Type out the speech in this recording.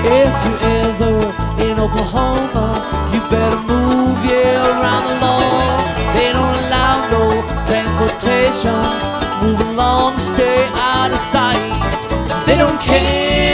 If you're ever in Oklahoma, you better move, yeah, around the law. They don't allow no transportation. Move along, stay out of sight. They don't care